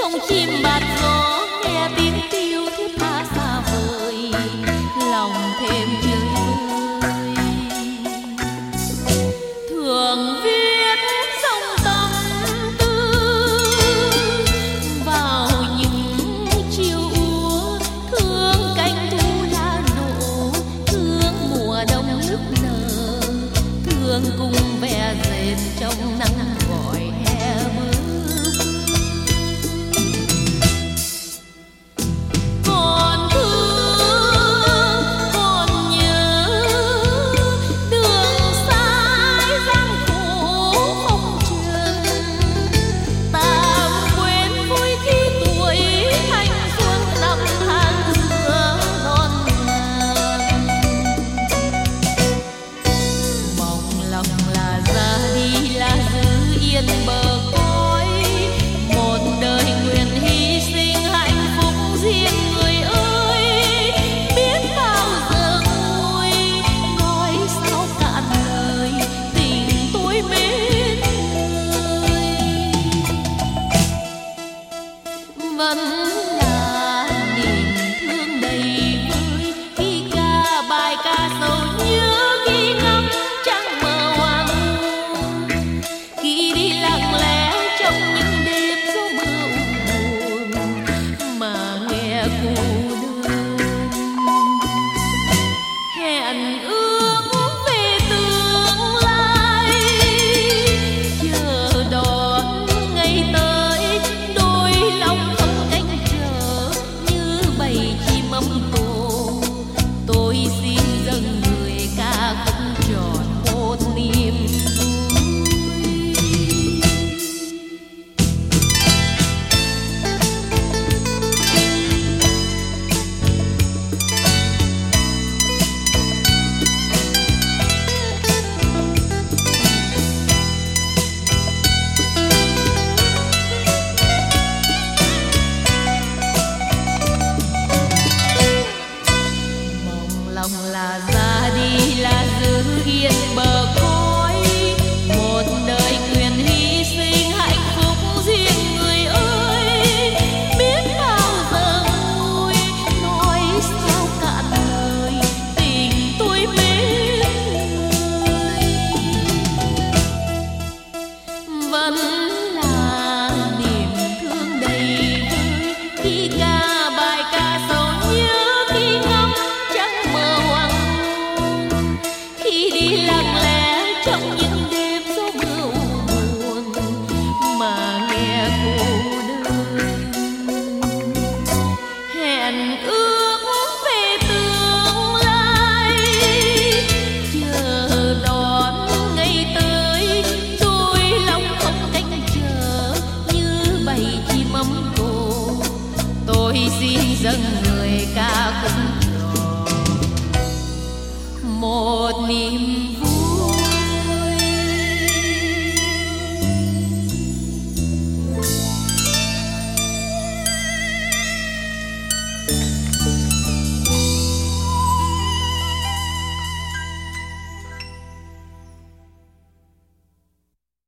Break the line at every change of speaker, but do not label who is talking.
trong chim bạt gió nghe tiếng kêu thiết tha xa vời, lòng thêm chơi vơi. Thường viết dòng tâm tư vào những chiều úa, thương cánh thu lá nổ, thương mùa đông nức nở, thương cùng ve dệt trong nắng gọi hè mưa. Còn thương còn nhớ đường sai gian khổ không chừng, tạm quên vui khi tuổi thanh xuân năm tháng xưa non nàn. Mong lòng là ra đi là giữ yên bờ cõi, một đời nguyện hy sinh hạnh phúc riêng người ơi. Biết bao giờ nguôi nói sao cạn lời, tình tôi mến người vẫn